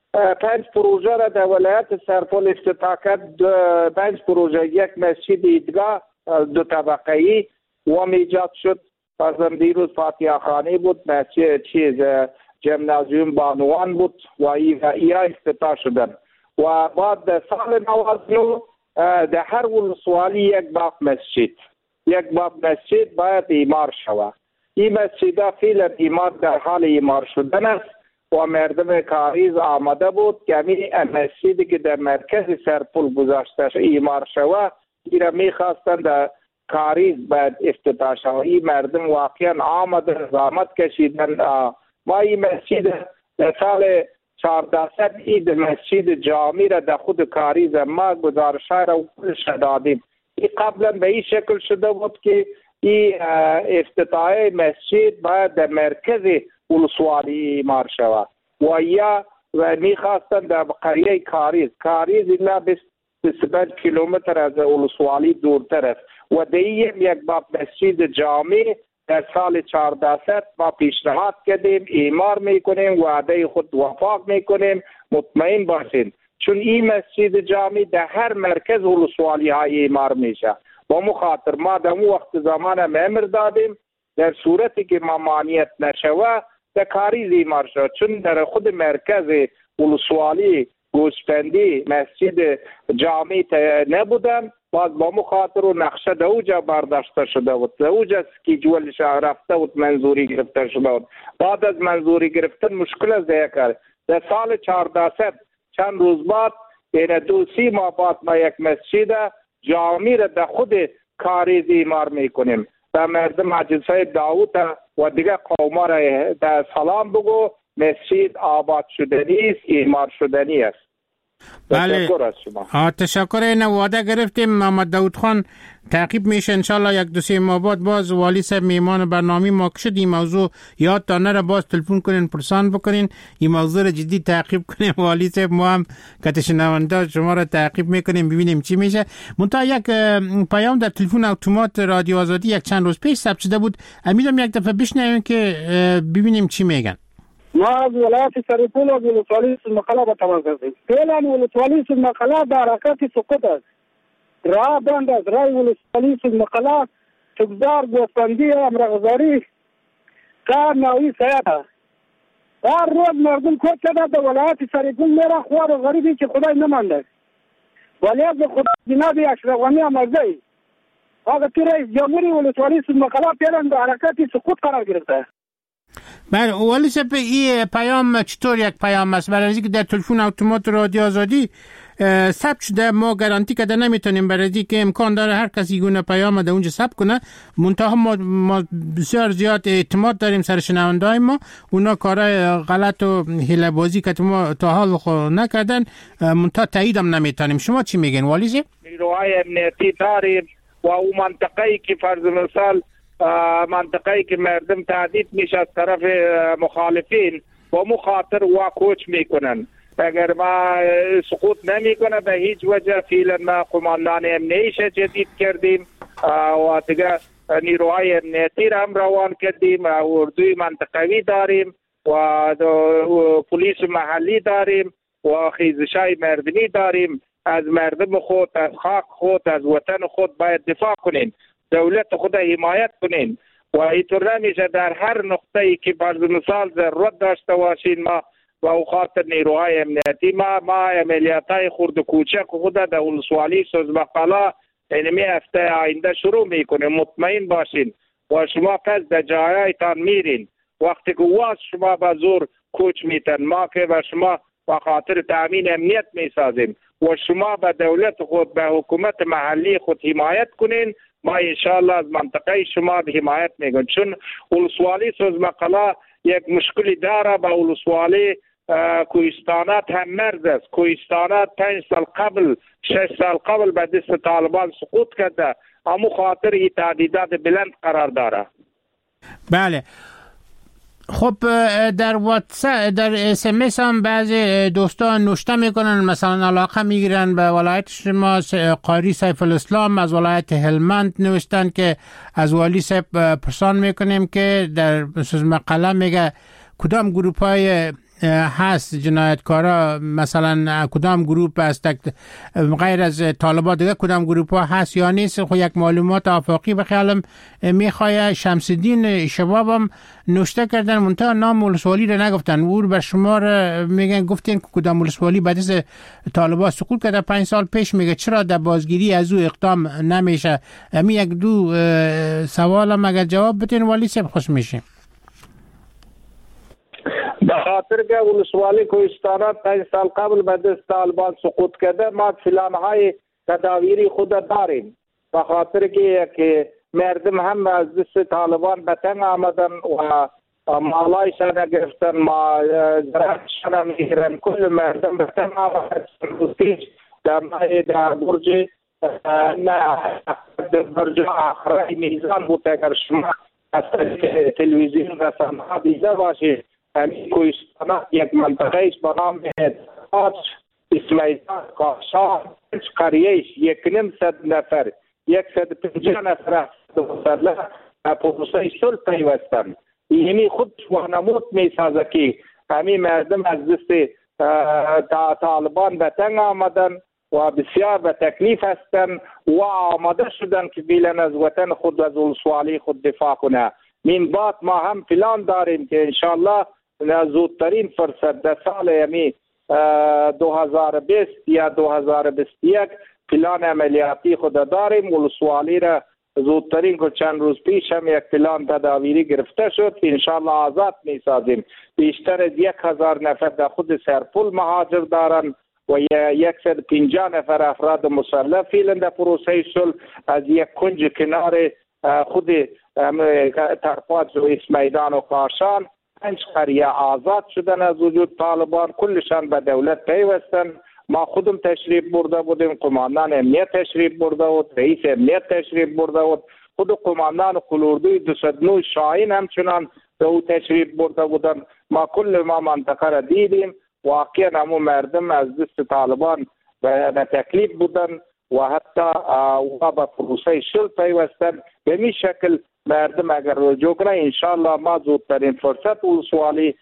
پنج پروژه را در ولایت سرپل افتتاح کرد. پنج پروژه، یک مسجد ایدگاه دو طبقه‌ای و ایجاد شد. فرزند دیروز فاتحه خانی بود، مسجد چیز جمنازیوم بانوان بود و ای افتتاح شدن. و بعد در سال نود و نه در هر ولسوالی یک باب مسجد یک باب مسجد باید ایمار شود. این مسجد ها فعلا ایمار در حال ایمار شدن است و مردم کاریز آمده بود که همین مسجدی که در مرکز سرپل گذاشته ایمار شود این را میخواستند در کاریز باید افتتاح شود. این مردم واقعا آمده زحمت کشیدن. ما این مسجد در سال چهاردهصد اید مسجد جامع را در خود کاریز ما گزارش را دادیم. این قبلا به این شکل شده بود که این افتتاح مسجد باید در مرکز ولسوالی ایمار شود و یا و میخواستند در قریه کاریز کاریز الا بیست و پنج کیلومتر از ولسوالی دورتر است و دیگه یک باب مسجد جامع در سال چهاردهصد ما پیشنهاد کردیم ایمار میکنیم، وعده خود وفا میکنیم، مطمئن باشین چون این مسجد جامع در هر مرکز ولسوالی های ایمار میشه و مخاطر ما در اون وقت زمان امر دادیم در صورتی که ممانعت نشوه در کاریز ایمار شد چون در خود مرکز ولسوالی گوسفندی مسجد جامع نبودن. باز با مخاطر و نقشه در اوجا برداشته شده بود، در اوجا سکیجولش رفته بود، منظوری گرفته شده بود. بعد از منظوری گرفتن مشکل از دیگه کرد. در سال چهاردهصد چند روز بعد این دو سی ماه بعد ما یک مسجد جامع را در خود کاریز ایمار میکنیم. در مردم حاجی صاحب داوود و دیگه قوما را در سلام بگو مسجد آباد شدنی است، ایمار شدنی است. بله تشکر از شما. تشکر. این وعده گرفتیم. محمد داود خان تعقیب میشه انشالله یک دو سه ماه بعد. باز والی صاحب میمان برنامه ما شد این موضوع یاد تا نره باز تلفن کنین پرسان بکنین این موضوع رو جدی تعقیب کنیم. والی صاحب ما هم که شنونده شما رو تعقیب میکنیم ببینیم چی میشه. منتها یک پیام در تلفن اتومات رادیو آزادی یک چند روز پیش ثبت شده بود. امیدوارم یک دفعه بشنویم که ببینیم چی میگن. ما از ولایت سرپل و ولسوالی سلمقلا به تماس هستیم. فعلا ولسوالی سلمقلا در حرکت سقوط است. راه بند است. راه ولسوالی سلمقلا تگذار گوسفندی امرغزاری کار نوعی سیاد است. هر روز مردم کود شده در ولایت سرپل میره خوار و غریبی که خدای نمانده. ولی از خدا جناب اشرف غنی امرزی آقا تی رئیس جمهوری ولسوالی سلمقلا فعلا در حرکت سقوط قرار گرفته. بله والی صاحب این پیام چطور یک پیام است؟ برای اینکه در تلفن اتومات رادیو آزادی ثبت شده ما گارانتی کده نمیتونیم برای اینکه امکان داره هر کسی گونه پیام در اونجا ثبت کنه. منتها ما, ما بسیار زیاد اعتماد داریم سر شنونده‌های ما اونا کارهای غلط و حیله بازی که ما تا حال نکردن منتها تایید هم نمیتونیم. شما چی میگین والی صاحب؟ نیروهای امنیتی داریم و اون منطقه‌ای که فرض مثال منطقه‌ای که مردم تهدید میشه از طرف مخالفین و مخاطر و کوچ میکنن. اگر ما سقوط نمیکنه به هیچ وجه فعلا ما قماندان امنیش جدید کردیم و دیگه نیروهای امنیتی را هم روان کردیم، اردوی منطقوی داریم و پلیس محلی داریم و خیزشای مردمی داریم. از مردم خود، از خاک خود، از وطن خود باید دفاع کنین، دولت خود حمایت کنین و اینطور نمیشه در هر نقطه‌ای که فرض مثال ضرورت داشته باشین ما و او خاطر نیروهای امنیتی ما ما عملیاتای خرد و کوچک خود در ولسوالی سوزمقلا اینمی هفته آینده شروع میکنیم. مطمئن باشین و شما پس در جایایتان میرین وقتی که واس شما به زور کوچ میتن ما که به شما و خاطر تامین امنیت میسازیم و شما به دولت خود به حکومت محلی خود حمایت کنین، ما انشاءالله از منطقه شما حمایت میکنیم. چون ولسوالی سوزمقلا یک مشکلی داره. به ولسوالی کوهستانات هم مرز است. کوهستانات پنج سال قبل شش سال قبل به دست طالبان سقوط کرده، همو خاطر این تعدیدات بلند قرار داره. بله. خب در واتساپ در اس ام اس هم بعضی دوستان نوشته میکنن، مثلا علاقه میگیرن به ولایت شما. قاری سیف الاسلام از ولایت هلمند نوشتن که از والی صاحب پرسان میکنیم که در مقاله میگه کدام گروپ های هست جنایتکارا، مثلا کدام گروپ است غیر از طالبان دیگه کدام گروپ ها هست یا نیست. خب یک معلومات آفاقی به خیالم میخواه. شمس‌الدین شباب هم نوشته کردن منتها نام ولسوالی رو نگفتن. او بر شما رو میگن گفتین که کدام ولسوالی بعد از طالبان سقوط کرده پنج سال پیش، میگه چرا در بازگیری از او اقدام نمیشه؟ امی یک دو سوالم اگر جواب بتین والی صاحب خوش میشیم. به خاطر که ولسوالی کوهستانات پنج سال قبل به دست طالبان سقوط کرده، ما پلان‌های تداویری خود داریم. به خاطر که مردم هم از دست طالبان به تنگ آمدن و مالایشان گرفتن، ما زرعشان میگیرن، کل مردم به تنگ آمدن. در ماه در برج نه در برج آخرای میزان بود. اگر شما از تلویزیون رسانه‌ها دیده باشید، همین کوهستانات یک منطقه است به نام آج اسمیدان کاشان قریهش یک نیم صد نفر یک صد پنجاه نفر مسلح پروسه صلح پیوستند. یعنی خود وانمود میسازه که همین مردم از دست طالبان به تنگ آمدن و بسیار به تکلیف هستند و آماده شدن که بیلن از وطن خود از ولسوالی خود دفاع کنه. من بعد ما هم پلان داریم که انشاءالله زودترین فرصت در سال یعنی دو هزار و بیست یا دو هزار و بیست و یک پلان عملیاتی خود داریم. ولسوالی را زودترین که چند روز پیش هم یک پلان تداویری گرفته شد که انشاءالله آزاد می سازیم. بیشتر از یک هزار نفر در خود سرپل مهاجر دارن و یکصد و پنجاه نفر افراد مسلح فعلا در پروسه صلح از یک کنج کنار خود ترپاج و اسمیدان و کاشان پنج قریه آزاد شدن از وجود طالبان، کلشان به دولت پیوستن. ما خودم تشریف برده بودیم، قماندان امنیت تشریف برده بود، رئیس امنیت تشریف برده بود، خود قماندان قلوردوی دویست و نه شاهین همچنان به او تشریف برده بودن. ما کل ما منطقه را دیدیم. واقعا همون مردم از دست طالبان به تکلیف بودن و حتی و به پروسه صلح پیوستن. به می شکل مردم اگر رجوع کنه انشاءالله ما زودترین فرصت ولسوالی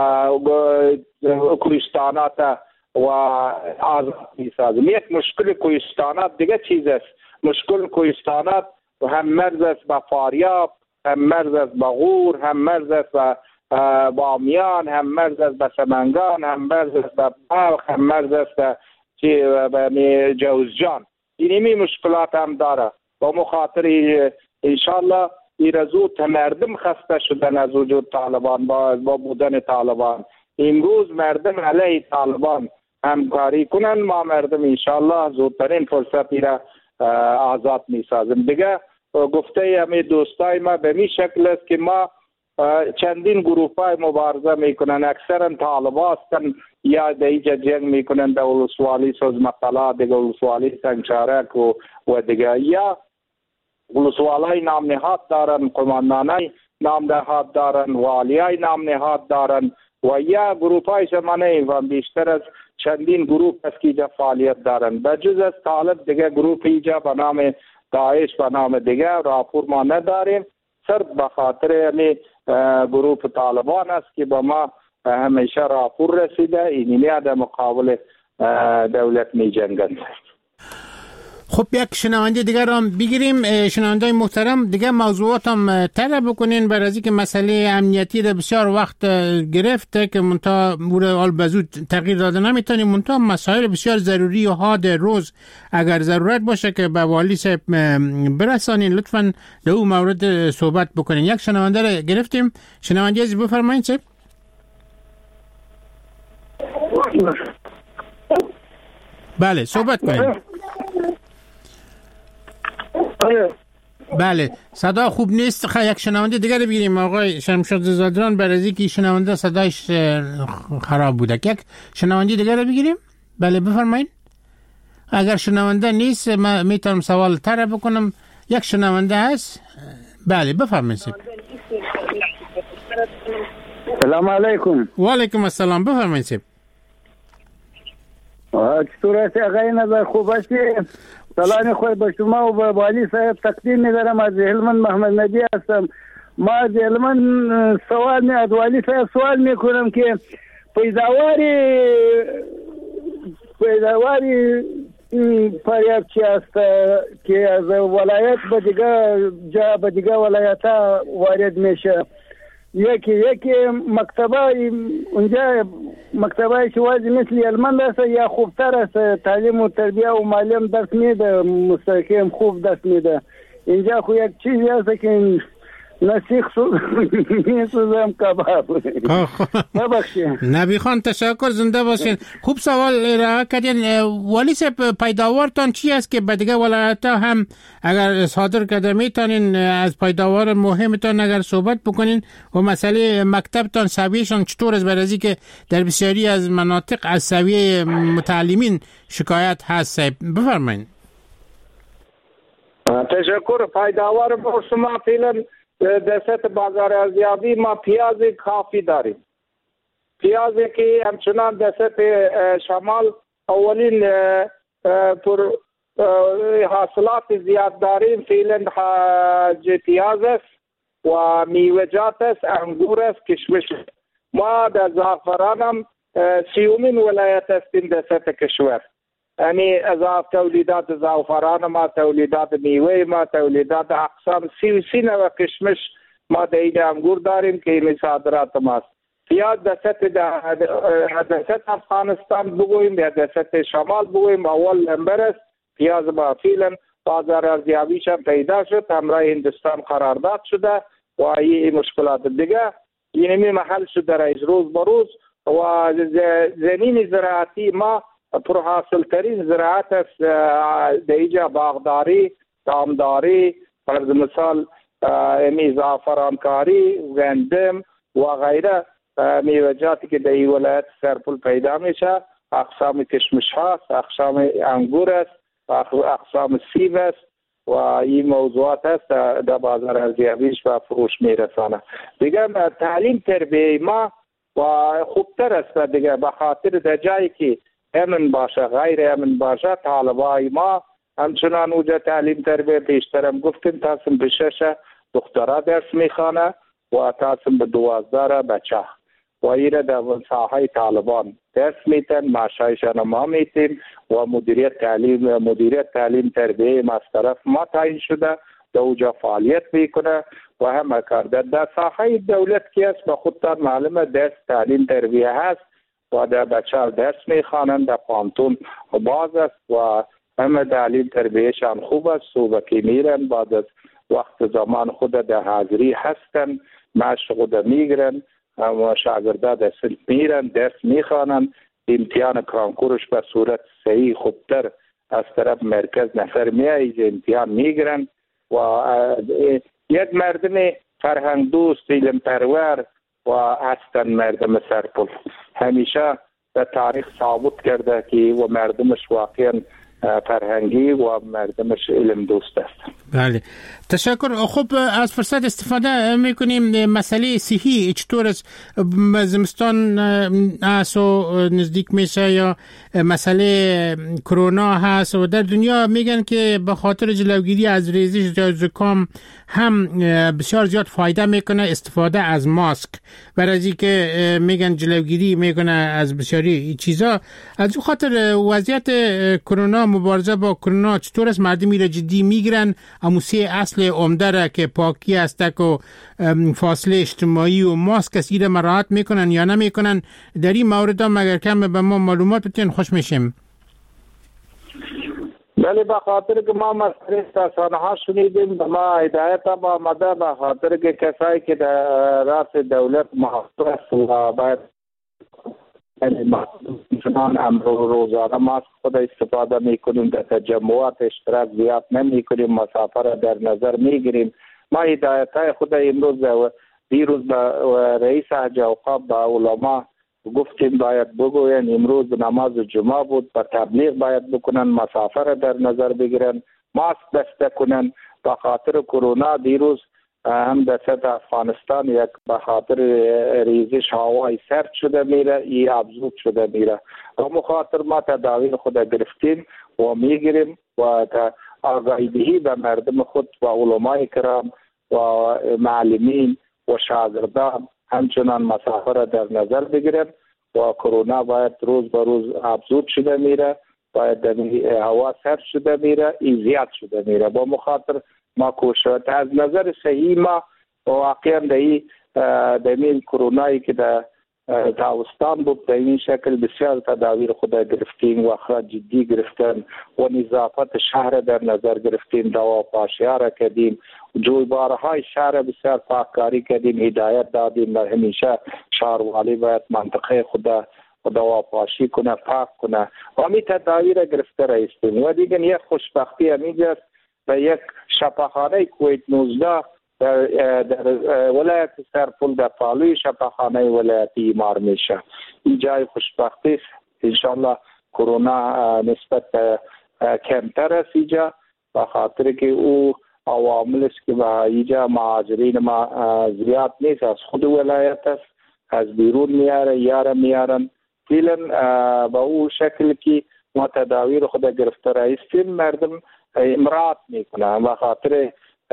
کوهستانات و آزاد می سازیم. یک مشکل کوهستانات دیگه چیز است. مشکل کوهستانات هم مرز است با فاریاب، هم مرز است با غور، هم مرز است با بامیان، هم مرز است با سمنگان، هم مرز است با بلخ، هم مرز است با جوزجان. اینمی مشکلات هم داره. با مخاطر انشاءالله این زود مردم خسته شدن از وجود طالبان با, با بودن طالبان. امروز مردم علیه طالبان همکاری کنن، ما مردم انشاءالله زودترین فرصتی را آزاد می سازیم. دیگه گفته همه دوستای ما به می شکل است که ما چندین گروه های مبارزه می کنن، اکثرا طالبان هستن یا دیگه جنگ می کنن در ولسوالی سوزمقلا، دیگه ولسوالی سنگچارک و, و دیگه یا ولسوالای نام نهاد دارن، قماندانای نام نهاد دارن، والیای نام نهاد دارن و یا گروپ های زمانه و بیشتر از چندین گروپ است که اینجا فعالیت دارن. بجز از طالب دیگه گروپ اینجا به نام داعش به نام دیگه راپور ما نداریم. صرف به خاطر یعنی گروپ طالبان است که با ما همیشه راپور رسیده، اینی در مقابل دولت می جنگند. خب یک شنونده دیگر هم بگیریم. شنونده محترم دیگه موضوعات هم طرح بکنین برای از که مسئله امنیتی رو بسیار وقت گرفته که منتها آل بزود تغییر داده نمیتونیم، منتها مسائل بسیار ضروری و حاد روز اگر ضرورت باشه که به والی صاحب برسانین لطفاً در اون مورد صحبت بکنین. یک شنونده رو گرفتیم. شنونده از بفرمایید صاحب. بله صحبت کنید. بله صدا خوب نیست. خب یک شنونده دیگر بگیریم. آقای شمشاد زادران برای از اینکه شنونده صدایش خراب بوده، یک شنونده دیگر بگیریم. بله بفرمایید. اگر شنونده نیست من میتونم سوال طرح بکنم. یک شنونده هست. بله بفرمایید. سلام علیکم. و علیکم السلام. بفرمایید. چطور هستی آقای نظر؟ خوب هستی؟ سلام خود به شما و به والی صاحب تقدیم می‌دارم. از هلمند محمد نبی هستم. ما از هلمند سوال می از والی صاحب سوال میکنم که پیداواری پیداواری فریاب چی است که از ولایت به دیگه جا به دیگه ولایت ها وارد میشه. یکی یکی مکتبه اونجا مکتبه شوازی مثل هلمند است یا خوبتر است؟ تعلیم و تربیه و معلم درس میده، مستقیم خوب درس میده. اینجا خو یک چیزی است که نسیخ میسوزم کباب. نبخشید. نبی خان تشکر، زنده باشین. خوب سوال ارائه کردین. والی صاحب پیداوارتان چی است که به دیگه ولایت هم اگر صادر کرده میتونین از پیداوار مهمتان اگر صحبت بکنین و مسئله مکتبتان سویهشان چطور است؟ برای اینکه در بسیاری از مناطق از سویه متعلمین شکایت هست. صاحب بفرمایید. تشکر. پیداوار با شما فعلا در سطح بازار ارزیابی ما پیاز کافی داریم. پیازی که همچنان در سطح شمال اولین پر حاصلات زیاد داریم. فعلا پیاز است و میوه‌جات است، انگور است، کشمش. ما در زعفران هم سیومین ولایت هستیم در سطح کشور. یعنی از تولیدات زعفران ما، تولیدات میوه ما، تولیدات اقسام سی و سی نوع کشمش ما در این انگور داریم که این صادرات ماست. پیاز در سطح در سطح افغانستان بگوییم یا در سطح شمال بگوییم اول نمبر است. پیاز ما فعلا بازار ارزیابیش هم پیدا شد، همراه هندوستان قرارداد شده و این مشکلات دیگه اینمی محل شده رئیس روز بروز و زمین زراعتی ما پر حاصل ترین زراعت است. در اینجا باغداری، دامداری، فرض مثال امی زعفرانکاری، گندم و غیره میوه‌جاتی که در این ولایت سرپل پیدا میشه. اقسام کشمش هاست، اقسام انگور است، اقسام سیب است و این موضوعات است در بازار ارزیابیش و فروش میرسانه. دیگه تعلیم تربیه ما و خوبتر است دیگه، به خاطر در جایی که امن باشه غیر امن باشه طالبای ما همچنان اوجه تعلیم تربیه بیشترم گفتیم تاسم به شش دخترها درس میخوانه و تاسم به دوازده بچه و ایره در ساحه طالبان درس میتن، معاشایشان ما میتیم و مدیریت تعلیم مدیریت تعلیم تربیه ما از طرف ما تعیین شده در اوجه فعالیت میکنه و هم کرده. در ساحه دولت که است به خودتان معلومه درس تعلیم تربیه هست و در بچه درس میخوانند، در پانتون باز است و همه تعلیم تربیهشان خوب است. صوبکی میرن بعد از وقت زمان خود در حاضری هستن، مشق خود میگیرن و شاگرده در صنف میرن درس میخوانند. امتحان کانکورش به صورت صحیح خوبتر از طرف مرکز نفر میایید امتحان میگیرن و یک مردم فرهنگ دوست علم پرور و هستن مردم سرپل. همیشه در تاریخ ثابت کرده که و مردمش واقعا فرهنگی و مردمش علم دوست است. بله تشکر. خب از فرصت استفاده میکنیم. مسئله صحی چطور است؟ زمستان است و نزدیک میشه یا مسئله کرونا هست و در دنیا میگن که به خاطر جلوگیری از ریزش یا زکام هم بسیار زیاد فایده میکنه استفاده از ماسک، برای از اینکه میگن جلوگیری میکنه از بسیاری چیزا. از اون خاطر وضعیت کرونا، مبارزه با کرونا چطور است؟ مردمی را جدی میگیرن؟ اموسی اصل عمده را که پاکی است و فاصله اجتماعی و ماسک است را مراعات میکنن یا نمیکنن؟ در این مورد هم اگر کم به ما معلومات بتین خوش میشیم. بله به خاطر که ما مسئله رسانه ها شنیدیم ما هدایت هم آمده به خاطر که کسایی که در راس دولت محافظ است و باید چنان امرو روزانه ماسک خود استفاده میکنیم، در تجمعات اشتراک زیاد نمی کنیم، مسافر را در نظر میگیریم. ما هدایت های خود امروز دیروز به رئیس حج اوقاف با علما گفتیم باید بگوین امروز نماز جمعه بود، به تبلیغ باید بکنن، مسافر را در نظر بگیرن، ماسک بسته کنن. به خاطر کرونا دیروز هم در سطح افغانستان یک به خاطر ریزش هوای سرد شده میره، ای افزود شده میره. و مخاطر ما تداویر خود گرفتیم و میگیریم و آگاهی دهی به مردم خود و علمای کرام و معلمین و شاگردان همچنان مسافر در نظر بگیرن و کرونا باید روز به روز افزود شده میره، باید هوا سرد شده میره، ای زیاد شده میره. با مخاطر ما کوشش از نظر صحیح ما واقعا در این کرونایی که در تابستان بود در این شکل بسیار تدابیر خود گرفتیم و اخراج جدی گرفتن و نظافت شهر در نظر گرفتیم، دوا پاشی ها را کردیم، جویبارهای شهر بسیار پاککاری کردیم، هدایت دادیم همیشه شهروالی باید منطقه خود دوا پاشی کنه، پاک کنه و همی تدابیر گرفته رایستیم. و دیگه یک خوشبختی همیجاست به یک شفاخانه کویت نوزده در, در ولایت سرپل در پالوی شفاخانه ولایتی ایمار میشه. این جای خوشبختی است. انشاءالله کرونا نسبت کمتر است اینجا، به خاطر که او عوامل است که به اینجا مهاجرین ما زیاد نیست، از خود ولایت است، از بیرون میاره یاره میارن. فعلا به او شکل که ما تداویر خود گرفته رایستیم مردم امرات میکنه و خاطر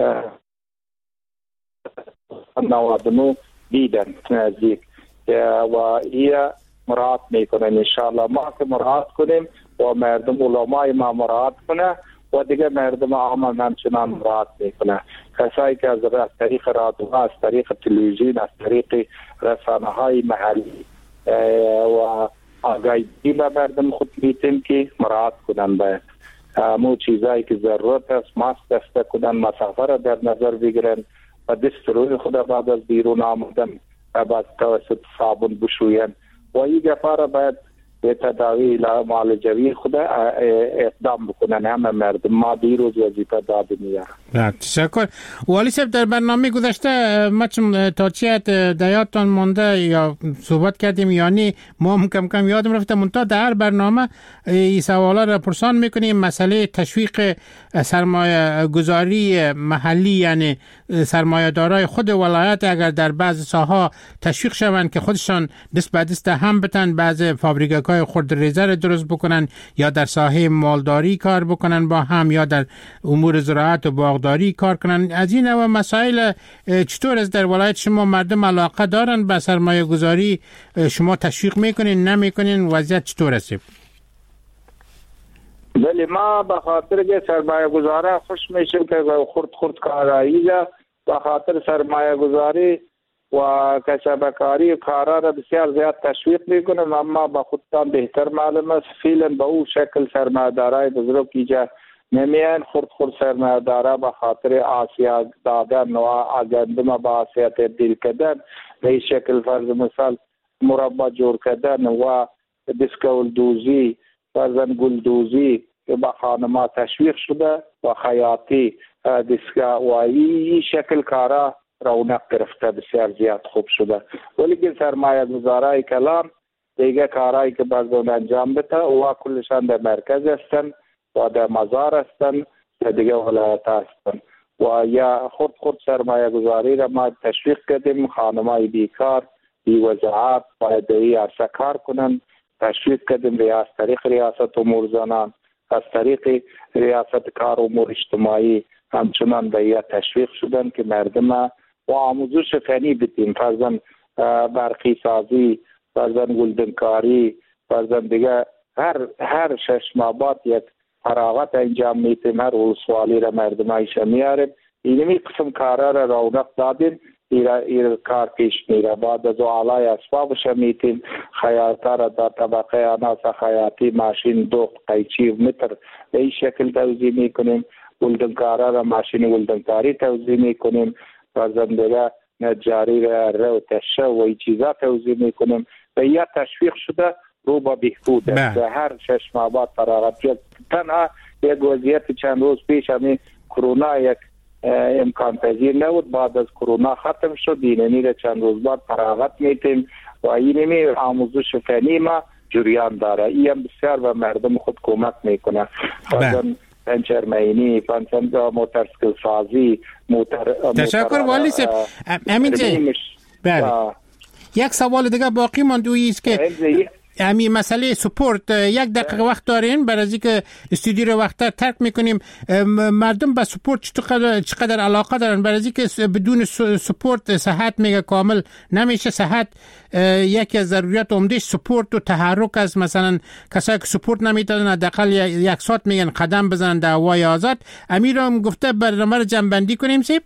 نود و نه دیدن نزدیک و این مرات میکنه. انشاءالله ما که مرات کنیم و مردم علمای ما مرات کنه و دیگه مردم عام همچنان مرات میکنه. کسایی که از طریق رادیو، از طریق تلویزیون، از طریق رسانه های محلی و آگاهی به مردم خود میتیم که مرات کنن باید مو چیزایی که ضرورت است ماسک دسته کنن، مسافر را در نظر بگیرن و دست روی خود بعد از بیرون آمدن بعد توسط صابون بشوین و این گفا را باید به تداوی معالجوی خود اقدام بکنن. همه مردم ما دیروز وظیفه داده میارن. تشکر. والی صاحب در برنامه گذشته ما چون تاچیت دیاتان مانده یا صحبت کردیم یعنی ما هم کم کم یادم رفته منتها در برنامه این سوالا را پرسان میکنیم. مسئله تشویق سرمایه گذاری محلی یعنی سرمایه دارای خود ولایت اگر در بعض ساحا تشویق شوند که خودشان دست به دست هم بتن، بعض فابریکه خودرویزه را درست بکنن یا در ساحه مالداری کار بکنن با هم یا در امور زراعت و باغداری کار کنن. از این نوع مسائل چطور از در ولایت شما مردم علاقه دارن به سرمایه گذاری؟ شما تشویق میکنین نمیکنین؟ وضعیت چطور است؟ ولی ما به خاطر که سرمایه گذاره خوش میشیم که خورد خورد کارایی به خاطر سرمایه گذاری و کسبکاری و کارا را بسیار زیاد تشویق میکنم، اما با خودتان بهتر معلوم است فعلا به او شکل سرمایه‌دارای بزرگ اینجا نمیان. خورد خورد سرمایه‌دارا به خاطر آسیا دادن و آگندم با آسیا تبدیل کردن به این شکل فرض مثال مربع جور کردن و دیسکول دوزی فرضاً گل دوزی به خانما تشویق شده و خیاطی دیسکا و این شکل کارا رونق گرفته بسیار زیاد خوب شده. ولی که سرمایه گذارای کلان دیگه کارهایی که باید انجام بده و کلشان در مرکز هستن و در مزار هستن در دیگه ولایت هستن و یا خود خود سرمایه گذاری را ما تشویق کردیم. خانمای بیکار بی وضاحت باید ای عرصه کار کنن، تشویق کردیم از طریق ریاست امور زنان، از طریق ریاست کار امور اجتماعی همچنان به یا تشویق شدن که مردم و آموزش فنی بدیم، فرضاً برقی سازی، فرضاً گلدنکاری، فرضاً دیگه هر هر شش ماه بعد یک فراغت انجام میتیم، هر ولسوالی را مردم ایش میاریم. اینمی قسم کارا را رونق دادیم، ایرا ایر کار پیش میره. بعد از آلای اسبابش میتیم خیاطا را در طبقه اناس خیاطی ماشین دوخت قیچی و متر به این شکل توزیع میکنیم. گلدنکارا را ماشین گلدنکاری توزیع میکنیم، فرزندگاه نجاری را رو تشه و این چیزا توزیع میکنیم. و یا تشویق شده رو به بهبود است. هر شش ماه بعد فراغت شد. تنها یک وضعیت چند روز پیش همین کرونا یک امکان پذیر نبود، بعد از کرونا ختم شد، اینمی چند روز بعد فراغت میتیم و اینمی آموزش فنی ما جریان داره. این هم بسیار به مردم خود کمک میکنه. مثلا پنچرمینی، مثلا موتورسیکل سازی، موتور. تشکر والی صاحب. امین جی، بله یک سوال دیگه باقی مانده است که همین مسئله سپورت. یک دقیقه وقت دارین برای از اینکه استودیو رو وقت ترک میکنیم. مردم به سپورت چقدر چقدر علاقه دارن؟ برای از اینکه بدون سپورت صحت میگه کامل نمیشه. صحت یکی از ضروریات عمده سپورت و تحرک است. مثلا کسایی که سپورت نمیتونن حداقل یک ساعت میگن قدم بزنن در هوای آزاد. امیر هم گفته برنامه رو جمع کنیم سیب.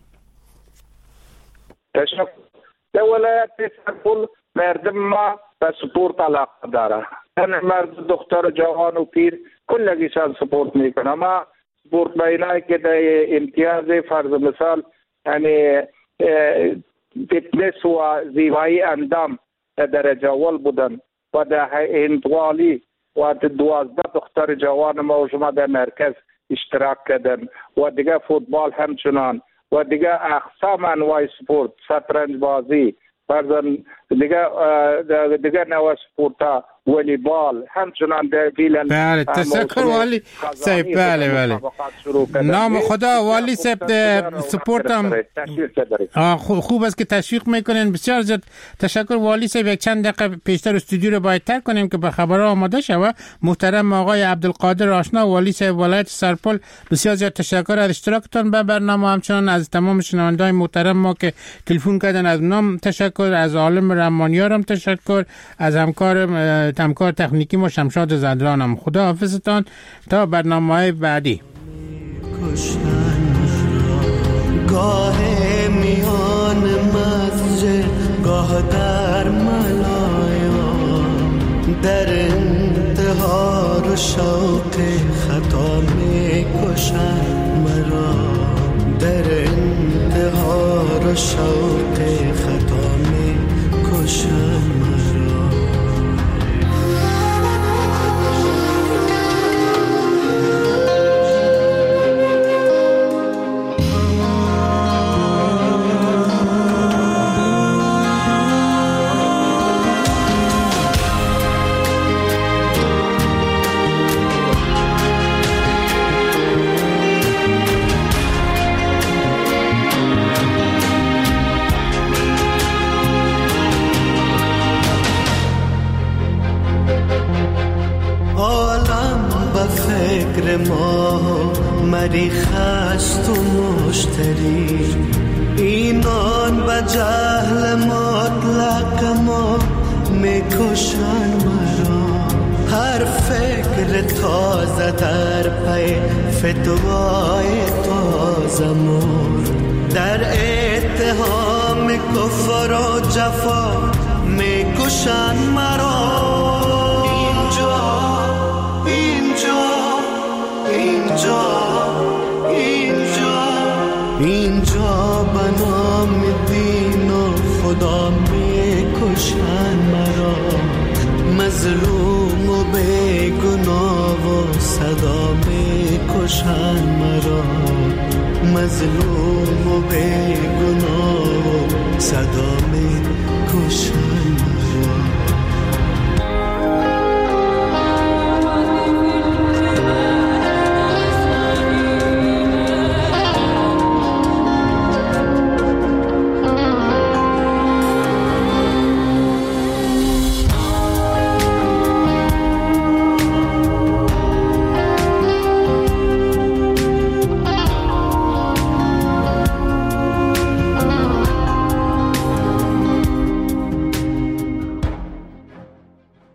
تشکر. در ولایت سرپل مردم ما به سپورت علاقه داره. مرد دختر جوان و پیر کلگیشان سپورت میکنه. ما سپورت بینایی که در امتیاز فرض مثال یعنی فیتنس و زیبایی اندام درجه اول بودن و در هندوالی و دوازده دختر جوان ما و شما در مرکز اشتراک کردن و دیگه فوتبال همچنان و دیگه اقسام انواع سپورت، شطرنج بازی، فرضاً دیگه دیگه نوع سپورتا، والیبال همچنان در فیلن. بله تشکر والی صاحب. بله بله نام خدا والی صاحب سپورت هم خوب است که تشویق میکنین. بسیار زیاد تشکر والی صاحب. یک چند دقیقه پیشتر استودیو رو باید ترک کنیم که به خبرها آماده شوه. محترم آقای عبدالقادر آشنا والی صاحب ولایت سرپل، بسیار زیاد تشکر از اشتراکتان به برنامه. همچنان از تمام شنوندگان محترم ما که تلفن کردن از نام تشکر. از عالم رحمانیار هم تشکر. از همکار همکار تکنیکی ما شمشاد زدرانم. خدا حافظتان تا برنامه‌های بعدی. گاه میان مسجد گاه در ملایا، در انتحار و شوق خطا می کشن مرا، در انتحار و شوق خطا می کشن مرا. ما مریخست و مشتری، اینان و جهل مطلق ما میکشن مرا. هر فکر تازه در پی فتوای تازه مرد، در اتهام کفر و جفا میکشن مرا. اینجا اینجا اینجا بنام دین و خدا میکشن مرا. مظلوم و بیگناه و صدا میکشن مرا. مظلوم و بیگناه و صدا